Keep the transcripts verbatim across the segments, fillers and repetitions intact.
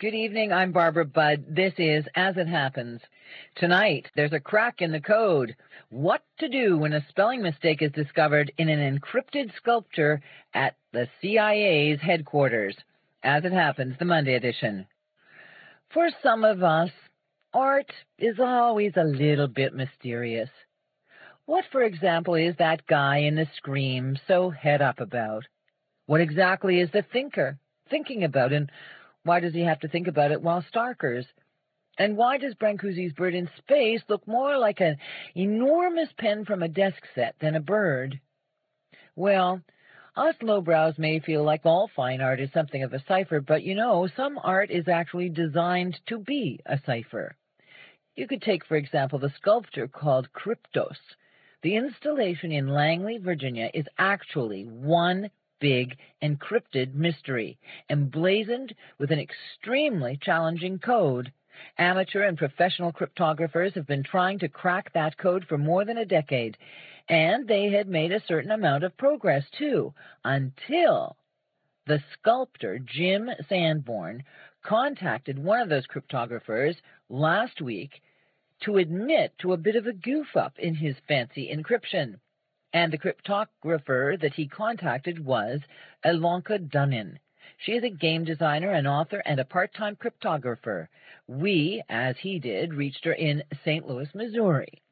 Good evening, I'm Barbara Budd. This is As It Happens. Tonight, there's a crack in the code. What to do when a spelling mistake is discovered in an encrypted sculpture at the C I A's headquarters. As It Happens, the Monday edition. For some of us, art is always a little bit mysterious. What, for example, is that guy in the Scream so head up about? What exactly is the thinker thinking about, and why does he have to think about it while Starkers? And why does Brancusi's Bird in Space look more like an enormous pen from a desk set than a bird? Well, us lowbrows may feel like all fine art is something of a cipher, but you know, some art is actually designed to be a cipher. You could take, for example, the sculpture called Kryptos. The installation in Langley, Virginia is actually one big encrypted mystery, emblazoned with an extremely challenging code. Amateur and professional cryptographers have been trying to crack that code for more than a decade, and they had made a certain amount of progress, too, until the sculptor Jim Sanborn contacted one of those cryptographers last week to admit to a bit of a goof-up in his fancy encryption. And the cryptographer that he contacted was Elonka Dunnan. She is a game designer, an author, and a part-time cryptographer. We, as he did, reached her in Saint Louis, Missouri.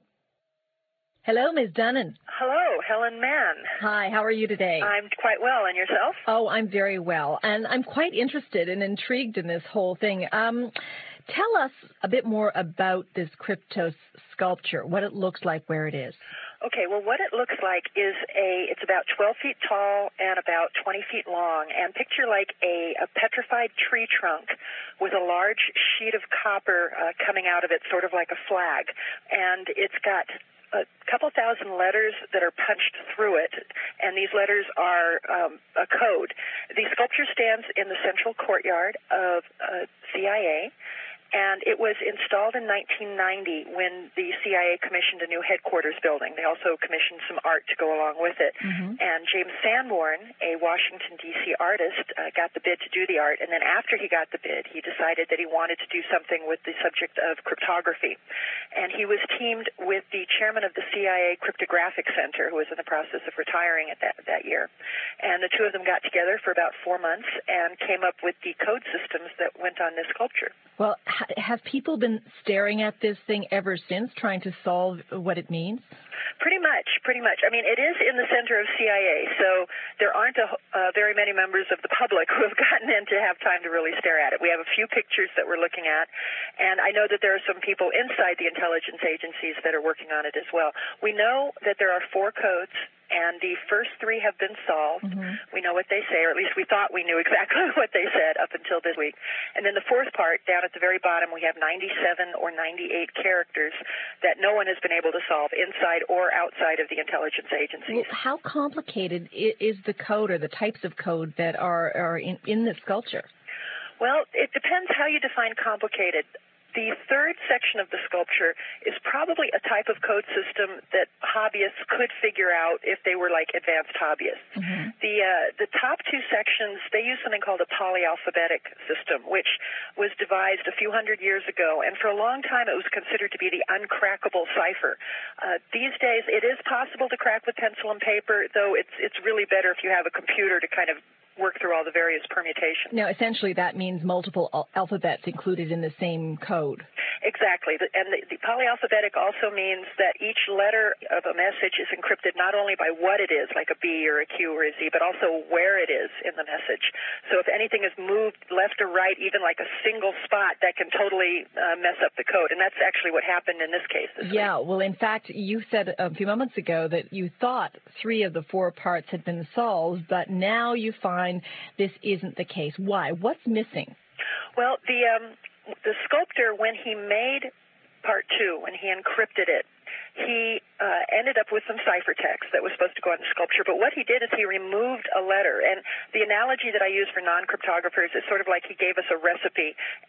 Hello, Miz Dunnan. Hello, Helen Mann. Hi, how are you today? I'm quite well, and yourself? Oh, I'm very well, and I'm quite interested and intrigued in this whole thing. Um, tell us a bit more about this Kryptos sculpture, what it looks like, where it is. Okay, well, what it looks like is a, it's about twelve feet tall and about twenty feet long, and picture like a, a petrified tree trunk with a large sheet of copper uh, coming out of it, sort of like a flag, and it's got a couple thousand letters that are punched through it, and these letters are um, a code. The sculpture stands in the central courtyard of uh, C I A, and it was installed in nineteen ninety when the C I A commissioned a new headquarters building. They also commissioned some art to go along with it. Mm-hmm. And James Sanborn, a Washington, D C artist, uh, got the bid to do the art. And then after he got the bid, he decided that he wanted to do something with the subject of cryptography. And he was teamed with the chairman of the C I A Cryptographic Center, who was in the process of retiring at that, that year. And the two of them got together for about four months and came up with the code systems that went on this sculpture. Well, have people been staring at this thing ever since, trying to solve what it means? Pretty much, pretty much. I mean, it is in the center of C I A, so there aren't a, uh, very many members of the public who have gotten in to have time to really stare at it. We have a few pictures that we're looking at, and I know that there are some people inside the intelligence agencies that are working on it as well. We know that there are four codes, and the first three have been solved. Mm-hmm. We know what they say, or at least we thought we knew exactly what they said up until this week. And then the fourth part, down at the very bottom, we have ninety-seven or ninety-eight characters that no one has been able to solve inside or outside of the intelligence agencies. Well, how complicated is the code or the types of code that are, are in, in the sculpture? Well, it depends how you define complicated. The third section of the sculpture is probably a type of code system that hobbyists could figure out if they were like advanced hobbyists. Mm-hmm. The uh, the top two sections, they use something called a polyalphabetic system, which was devised a few hundred years ago, and for a long time it was considered to be the uncrackable cipher. Uh, these days it is possible to crack with pencil and paper, though it's it's really better if you have a computer to kind of work through all the various permutations. Now, essentially, that means multiple al- alphabets included in the same code. Exactly. And the, the polyalphabetic also means that each letter of a message is encrypted not only by what it is, like a B or a Q or a Z, but also where it is in the message. So if anything is moved left or right, even like a single spot, that can totally uh, mess up the code. And that's actually what happened in this case. This yeah, week. Well, in fact, you said a few moments ago that you thought three of the four parts had been solved, but now you find this isn't the case. Why? What's missing? Well, the um, the sculptor, when he made part two, when he encrypted it, he uh, ended up with some ciphertext that was supposed to go on the sculpture. But what he did is he removed a letter. And the analogy that I use for non-cryptographers is sort of like he gave us a recipe,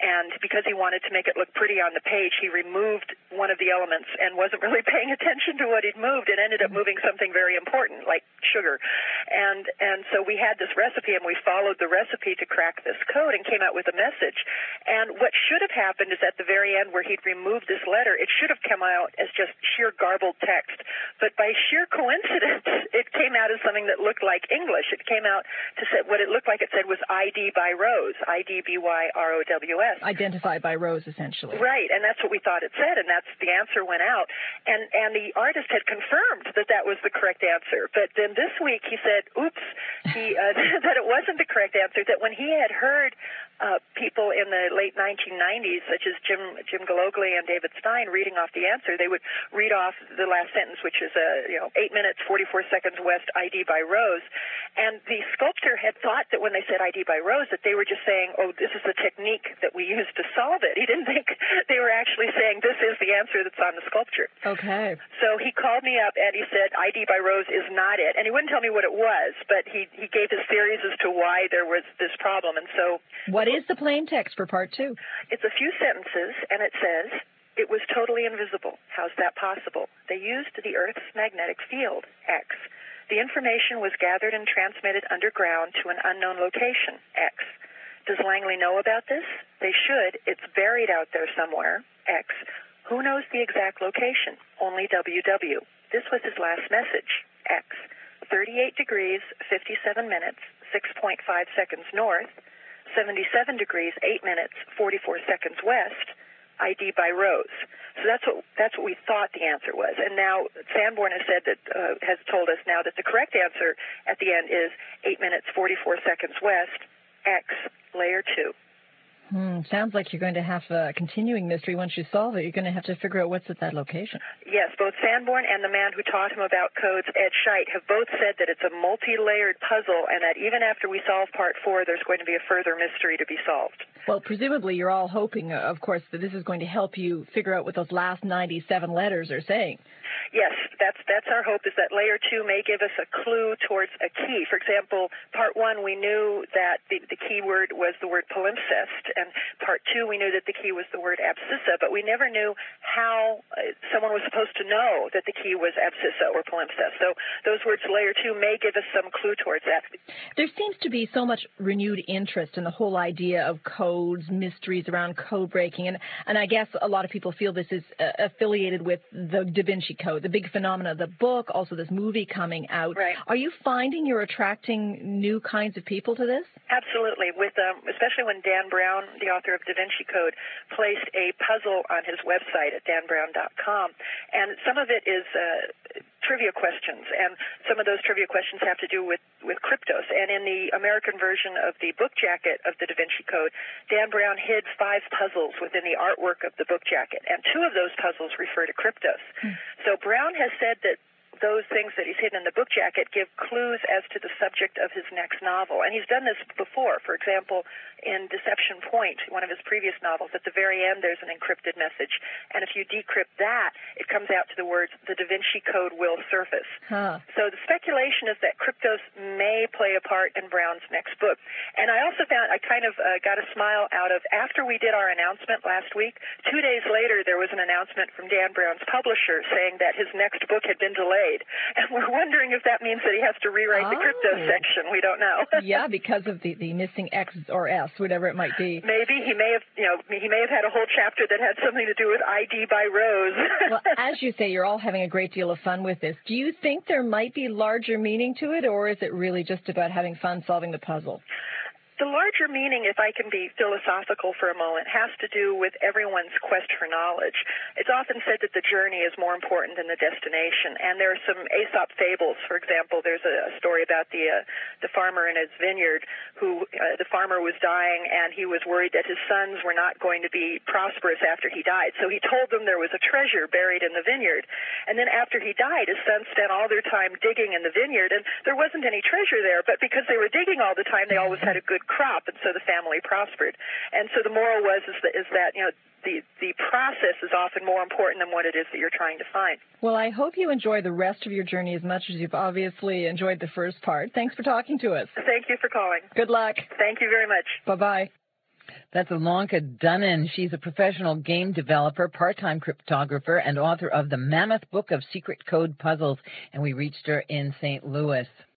and because he wanted to make it look pretty on the page, he removed one of the elements and wasn't really paying attention to what he'd moved, and ended up moving something very important, like sugar. And and so we had this recipe, and we followed the recipe to crack this code and came out with a message. And what should have happened is at the very end where he'd removed this letter, it should have come out as just sheer garbled text. But by sheer coincidence, it came out as something that looked like English. It came out to say what it looked like it said was I D by Rose, I D B Y R O W S. Identified by Rose, essentially. Right, and that's what we thought it said, and that's the answer went out. And and the artist had confirmed that that was the correct answer. But then this week he said, oops, he, uh, that it wasn't the correct answer, that when he had heard uh, people in the late nineteen nineties, such as Jim Jim Galogli and David Stein, reading off the answer, they would read off the last sentence, which is, uh, you know, eight minutes, forty-four seconds west, I D by Rose. And the sculptor had thought that when they said I D by Rose, that they were just saying, oh, this is the technique that we use to solve it. He didn't think they were actually saying this is the answer that's on the sculpture. Okay. So he called me up and he said I D by Rose is not it. And he wouldn't tell me what it was, but he, he gave his theories as to why there was this problem. And so... What is the plain text for part two? It's a few sentences, and it says, it was totally invisible. How's that possible? They used the Earth's magnetic field, X. The information was gathered and transmitted underground to an unknown location, X. Does Langley know about this? They should. It's buried out there somewhere, X. Who knows the exact location? Only W W. This was his last message, X. thirty-eight degrees, fifty-seven minutes, six point five seconds north, seventy-seven degrees, eight minutes, forty-four seconds west, I D by Rose. So that's what that's what we thought the answer was. And now Sanborn has said that uh, has told us now that the correct answer at the end is eight minutes, forty-four seconds west, X, layer two. Hmm, sounds like you're going to have a continuing mystery once you solve it. You're going to have to figure out what's at that location. Yes, both Sanborn and the man who taught him about codes, Ed Scheidt, have both said that it's a multi-layered puzzle and that even after we solve part four, there's going to be a further mystery to be solved. Well, presumably you're all hoping, uh, of course, that this is going to help you figure out what those last ninety-seven letters are saying. Yes, that's that's our hope, is that layer two may give us a clue towards a key. For example, part one, we knew that the, the key word was the word palimpsest, and part two, we knew that the key was the word abscissa, but we never knew how uh, someone was supposed to know that the key was abscissa or palimpsest. So those words, layer two, may give us some clue towards that. There seems to be so much renewed interest in the whole idea of codes, mysteries around code breaking, and, and I guess a lot of people feel this is uh, affiliated with the Da Vinci Code, the big phenomena of the book, also this movie coming out. Right. Are you finding you're attracting new kinds of people to this? Absolutely, with um, especially when Dan Brown, the author of Da Vinci Code, placed a puzzle on his website at dan brown dot com, and some of it is uh, trivia questions, and some of those trivia questions have to do with, with Kryptos. And in the American version of the book jacket of the Da Vinci Code, Dan Brown hid five puzzles within the artwork of the book jacket, and two of those puzzles refer to Kryptos. Hmm. So Brown has said that those things that he's hidden in the book jacket give clues as to the subject of his next novel. And he's done this before. For example, in Deception Point, one of his previous novels, at the very end there's an encrypted message. And if you decrypt that, it comes out to the words, the Da Vinci Code will surface. Huh. So the speculation is that Kryptos may play a part in Brown's next book. And I also found, I kind of uh, got a smile out of, after we did our announcement last week, two days later there was an announcement from Dan Brown's publisher saying that his next book had been delayed. And we're wondering if that means that he has to rewrite oh. the crypto section. We don't know. Yeah, because of the, the missing X or S, whatever it might be. Maybe he may have, you know, he may have had a whole chapter that had something to do with I D by Rose. Well, as you say, you're all having a great deal of fun with this. Do you think there might be larger meaning to it, or is it really just about having fun solving the puzzle? The larger meaning, if I can be philosophical for a moment, has to do with everyone's quest for knowledge. It's often said that the journey is more important than the destination, and there are some Aesop fables. For example, there's a story about the uh, the farmer in his vineyard who, uh, the farmer was dying, and he was worried that his sons were not going to be prosperous after he died. So he told them there was a treasure buried in the vineyard. And then after he died, his sons spent all their time digging in the vineyard, and there wasn't any treasure there, but because they were digging all the time, they always had a good crop, and so the family prospered. And so the moral was is that, is that you know, the, the process is often more important than what it is that you're trying to find. Well, I hope you enjoy the rest of your journey as much as you've obviously enjoyed the first part. Thanks for talking to us. Thank you for calling. Good luck. Thank you very much. Bye-bye. That's Ilonka Dunnan. She's a professional game developer, part-time cryptographer, and author of the Mammoth Book of Secret Code Puzzles, and we reached her in Saint Louis.